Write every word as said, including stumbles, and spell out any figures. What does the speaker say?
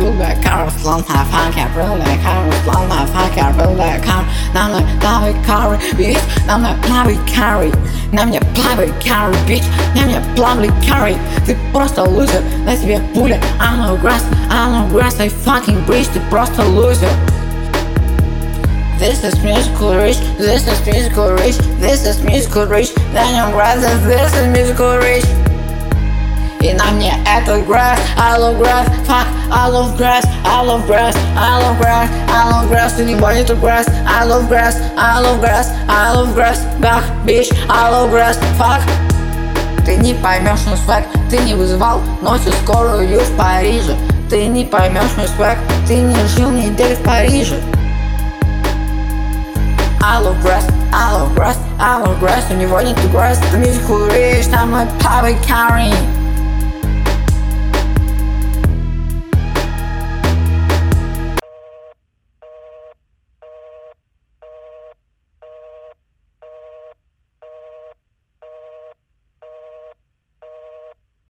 build that car, slum my fuck, I build that car, slum my fuck, I build that car. Нам не плавай carry, bitch, нам не плавай carry, нам не плавай carry, bitch, нам не плавай carry. Ты просто лузер, на тебе пуля, I know grass, I know grass, I fucking bitch, ты просто лузер. This is musical rich, this is musical rich, this is musical rich, then your grass, this is musical rich. И на мне этот grass, I love grass, fuck, I love grass, I love grass, I love grass, I love grass, ты не боишь grass, I love grass, I love grass, I love grass, back, bitch, I love grass, fuck. Ты не поймешь мой свек, ты не вызывал ночью скорую в Париже. Ты не поймешь мой свек, ты не жил неделю в Париже. I love grass, I love grass, I love grass, у него нет grass, the musical rich, там мой public carry.